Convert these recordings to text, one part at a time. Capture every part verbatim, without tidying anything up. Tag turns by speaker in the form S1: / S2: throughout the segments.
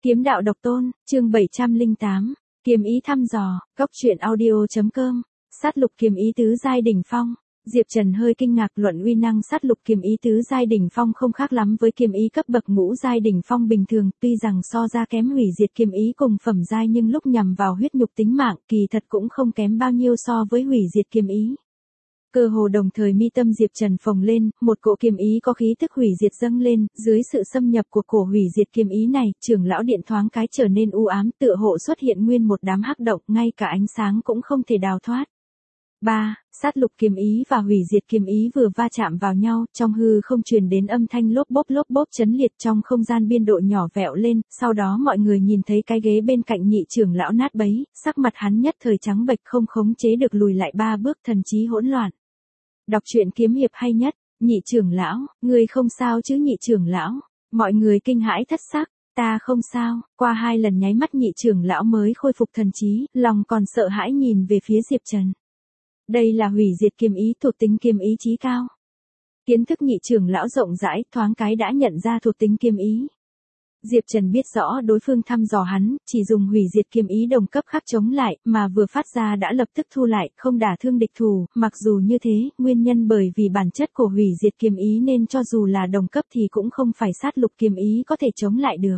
S1: Kiếm đạo độc tôn, chương bảy trăm lẻ tám, kiếm ý thăm dò, góc truyện audio.com, sát lục kiếm ý tứ giai đỉnh phong. Diệp Trần hơi kinh ngạc, luận uy năng sát lục kiếm ý tứ giai đỉnh phong không khác lắm với kiếm ý cấp bậc ngũ giai đỉnh phong bình thường, tuy rằng so ra kém hủy diệt kiếm ý cùng phẩm giai nhưng lúc nhằm vào huyết nhục tính mạng, kỳ thật cũng không kém bao nhiêu so với hủy diệt kiếm ý. Cơ hồ đồng thời mi tâm Diệp Trần phồng lên, một cỗ kiếm ý có khí tức hủy diệt dâng lên, dưới sự xâm nhập của cổ hủy diệt kiếm ý này, trưởng lão điện thoáng cái trở nên u ám, tựa hộ xuất hiện nguyên một đám hắc động, ngay cả ánh sáng cũng không thể đào thoát. ba. Sát lục kiếm ý và hủy diệt kiếm ý vừa va chạm vào nhau, trong hư không truyền đến âm thanh lốp bốp lốp bốp chấn liệt, trong không gian biên độ nhỏ vẹo lên, sau đó mọi người nhìn thấy cái ghế bên cạnh nhị trưởng lão nát bấy, sắc mặt hắn nhất thời trắng bệch, không khống chế được lùi lại ba bước, thần trí hỗn loạn. Đọc truyện kiếm hiệp hay nhất, nhị trưởng lão, ngươi không sao chứ nhị trưởng lão, mọi người kinh hãi thất sắc, ta không sao, qua hai lần nháy mắt nhị trưởng lão mới khôi phục thần trí, lòng còn sợ hãi nhìn về phía Diệp Trần. Đây là hủy diệt kiếm ý, thuộc tính kiếm ý chí cao. Kiến thức nhị trưởng lão rộng rãi, thoáng cái đã nhận ra thuộc tính kiếm ý. Diệp Trần biết rõ đối phương thăm dò hắn, chỉ dùng hủy diệt kiếm ý đồng cấp khác chống lại, mà vừa phát ra đã lập tức thu lại, không đả thương địch thủ, mặc dù như thế, nguyên nhân bởi vì bản chất của hủy diệt kiếm ý nên cho dù là đồng cấp thì cũng không phải sát lục kiếm ý có thể chống lại được.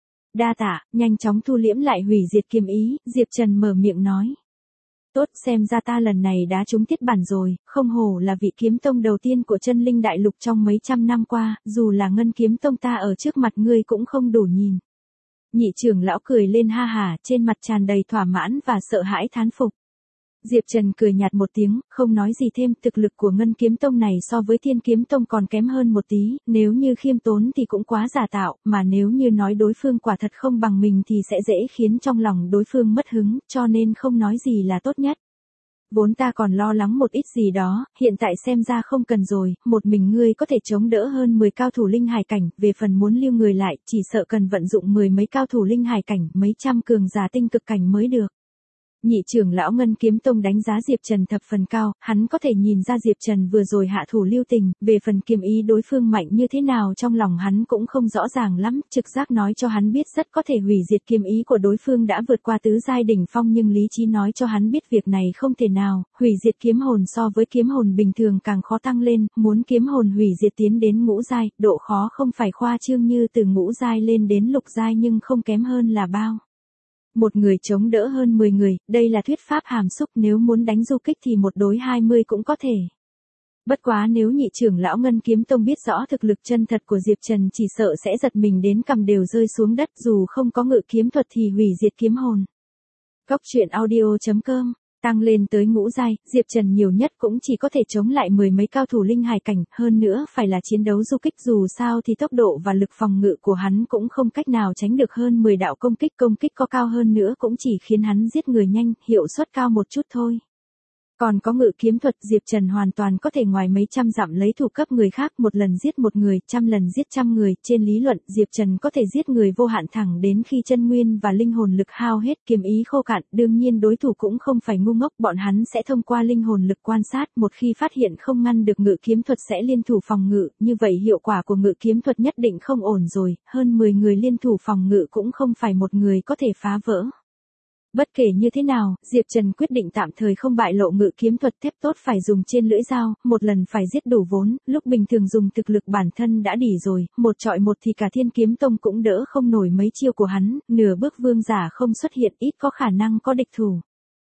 S1: Đa tạ, nhanh chóng thu liễm lại hủy diệt kiếm ý, Diệp Trần mở miệng nói. Tốt, xem ra ta lần này đã trúng thiết bản rồi, không hổ là vị kiếm tông đầu tiên của chân linh đại lục trong mấy trăm năm qua, dù là ngân kiếm tông ta ở trước mặt ngươi cũng không đủ nhìn. Nhị trưởng lão cười lên ha hả, trên mặt tràn đầy thỏa mãn và sợ hãi thán phục. Diệp Trần cười nhạt một tiếng, không nói gì thêm, thực lực của ngân kiếm tông này so với thiên kiếm tông còn kém hơn một tí, nếu như khiêm tốn thì cũng quá giả tạo, mà nếu như nói đối phương quả thật không bằng mình thì sẽ dễ khiến trong lòng đối phương mất hứng, cho nên không nói gì là tốt nhất. Vốn ta còn lo lắng một ít gì đó, hiện tại xem ra không cần rồi, một mình ngươi có thể chống đỡ hơn mười cao thủ linh hải cảnh, về phần muốn lưu người lại, chỉ sợ cần vận dụng mười mấy cao thủ linh hải cảnh, mấy trăm cường giả tinh cực cảnh mới được. Nhị trưởng lão ngân kiếm tông đánh giá Diệp Trần thập phần cao, hắn có thể nhìn ra Diệp Trần vừa rồi hạ thủ lưu tình, về phần kiếm ý đối phương mạnh như thế nào trong lòng hắn cũng không rõ ràng lắm, trực giác nói cho hắn biết rất có thể hủy diệt kiếm ý của đối phương đã vượt qua tứ giai đỉnh phong, nhưng lý trí nói cho hắn biết việc này không thể nào, hủy diệt kiếm hồn so với kiếm hồn bình thường càng khó tăng lên, muốn kiếm hồn hủy diệt tiến đến ngũ giai, độ khó không phải khoa trương như từ ngũ giai lên đến lục giai nhưng không kém hơn là bao. Một người chống đỡ hơn mười người, đây là thuyết pháp hàm xúc, nếu muốn đánh du kích thì một đối hai mươi cũng có thể. Bất quá nếu nhị trưởng lão ngân kiếm tông biết rõ thực lực chân thật của Diệp Trần chỉ sợ sẽ giật mình đến cằm đều rơi xuống đất, dù không có ngự kiếm thuật thì hủy diệt kiếm hồn. Góc truyện audio.com, tăng lên tới ngũ giai, Diệp Trần nhiều nhất cũng chỉ có thể chống lại mười mấy cao thủ linh hải cảnh, hơn nữa phải là chiến đấu du kích, dù sao thì tốc độ và lực phòng ngự của hắn cũng không cách nào tránh được hơn mười đạo công kích, công kích có cao hơn nữa cũng chỉ khiến hắn giết người nhanh, hiệu suất cao một chút thôi. Còn có ngự kiếm thuật, Diệp Trần hoàn toàn có thể ngoài mấy trăm dặm lấy thủ cấp người khác, một lần giết một người, trăm lần giết trăm người, trên lý luận Diệp Trần có thể giết người vô hạn thẳng đến khi chân nguyên và linh hồn lực hao hết, kiếm ý khô cạn, đương nhiên đối thủ cũng không phải ngu ngốc, bọn hắn sẽ thông qua linh hồn lực quan sát, một khi phát hiện không ngăn được ngự kiếm thuật sẽ liên thủ phòng ngự, như vậy hiệu quả của ngự kiếm thuật nhất định không ổn rồi, hơn mười người liên thủ phòng ngự cũng không phải một người có thể phá vỡ. Bất kể như thế nào, Diệp Trần quyết định tạm thời không bại lộ ngự kiếm thuật, thép tốt phải dùng trên lưỡi dao, một lần phải giết đủ vốn, lúc bình thường dùng thực lực bản thân đã đỉ rồi, một trọi một thì cả thiên kiếm tông cũng đỡ không nổi mấy chiêu của hắn, nửa bước vương giả không xuất hiện ít có khả năng có địch thủ.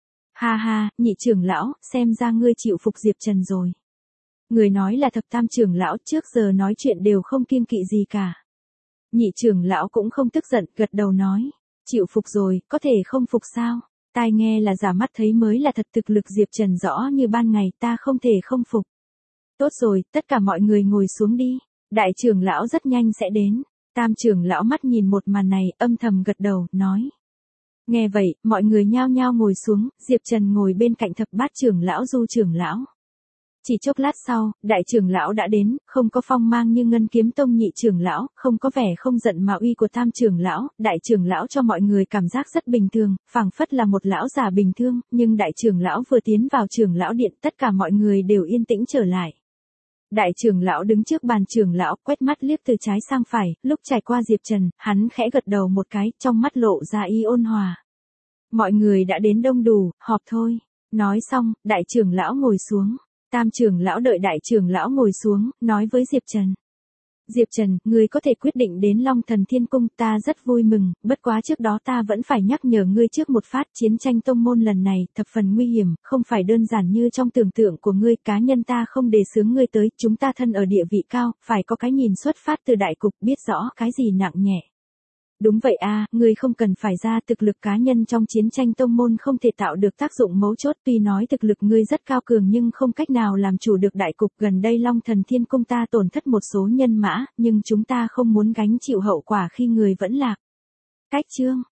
S1: Ha ha, nhị trưởng lão, xem ra ngươi chịu phục Diệp Trần rồi. Người nói là thập tam trưởng lão, trước giờ nói chuyện đều không kiêng kỵ gì cả. Nhị trưởng lão cũng không tức giận, gật đầu nói. Chịu phục rồi, có thể không phục sao? Tai nghe là giả, mắt thấy mới là thật, thực lực Diệp Trần rõ như ban ngày, ta không thể không phục. Tốt rồi, tất cả mọi người ngồi xuống đi. Đại trưởng lão rất nhanh sẽ đến. Tam trưởng lão mắt nhìn một màn này, âm thầm gật đầu, nói. Nghe vậy, mọi người nhao nhao ngồi xuống, Diệp Trần ngồi bên cạnh thập bát trưởng lão Du trưởng lão. Chỉ chốc lát sau, đại trưởng lão đã đến, không có phong mang như ngân kiếm tông nhị trưởng lão, không có vẻ không giận mà uy của tam trưởng lão, đại trưởng lão cho mọi người cảm giác rất bình thường, phảng phất là một lão già bình thường, nhưng đại trưởng lão vừa tiến vào trưởng lão điện tất cả mọi người đều yên tĩnh trở lại. Đại trưởng lão đứng trước bàn trưởng lão, quét mắt liếc từ trái sang phải, lúc trải qua Diệp Trần, hắn khẽ gật đầu một cái, trong mắt lộ ra ý ôn hòa. Mọi người đã đến đông đủ, họp thôi. Nói xong, đại trưởng lão ngồi xuống. Tam trưởng lão đợi đại trưởng lão ngồi xuống, nói với Diệp Trần. Diệp Trần, ngươi có thể quyết định đến Long Thần Thiên Cung, ta rất vui mừng, bất quá trước đó ta vẫn phải nhắc nhở ngươi trước một phát, chiến tranh tông môn lần này, thập phần nguy hiểm, không phải đơn giản như trong tưởng tượng của ngươi, cá nhân ta không đề xướng ngươi tới, chúng ta thân ở địa vị cao, phải có cái nhìn xuất phát từ đại cục, biết rõ cái gì nặng nhẹ. Đúng vậy a, ngươi không cần phải ra, thực lực cá nhân trong chiến tranh tông môn không thể tạo được tác dụng mấu chốt, tuy nói thực lực ngươi rất cao cường nhưng không cách nào làm chủ được đại cục, gần đây Long Thần Thiên Cung ta tổn thất một số nhân mã, nhưng chúng ta không muốn gánh chịu hậu quả khi người vẫn lạc. Cách chương